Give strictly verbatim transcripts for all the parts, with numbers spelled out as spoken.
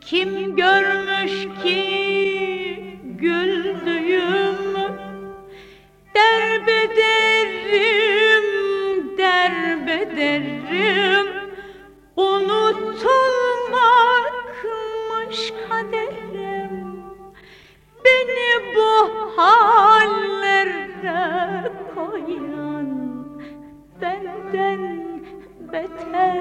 Kim görmüş ki güldüğümü, derbederim, derbederim. Unutulmakmış kaderim. Beni bu hallere koyan benden beter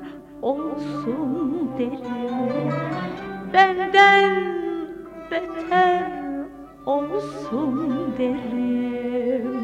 olsun derim. Benden beter olsun derim.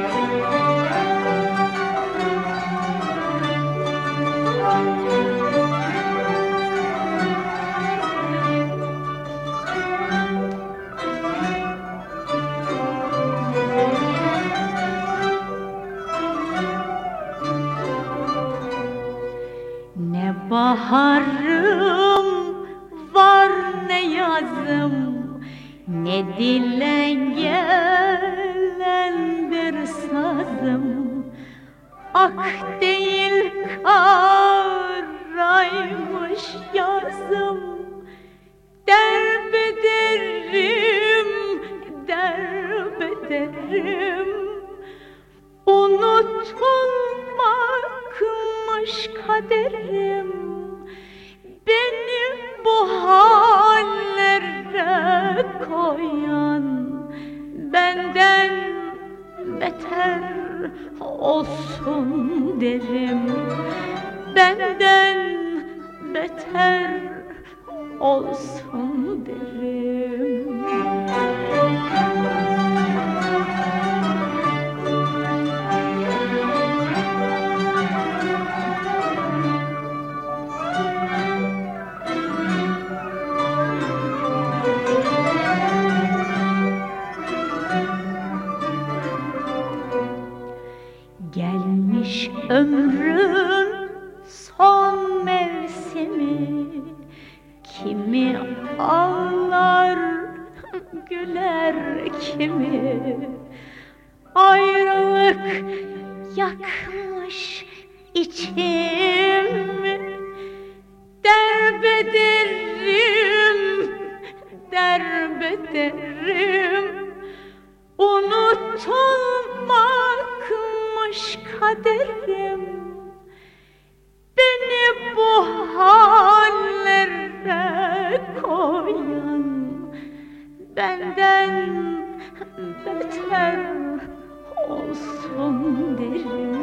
Ne baharım var ne yazım, ne dilen gelen bir sazım. Ak değil karaymış yazım. Derbederim, derbederim. Unutulmakmış kaderim. Beni bu hallere koyan benden beter olsun derim. Benden beter olsun derim. Gelmiş ömrün son mevsimi, kimi ağlar güler kimi. Ayrılık yakmış içimi. Derbederim, derbederim. Unutulmakmış kaderim. Beni bu hallere koyan benden beter olsun derim.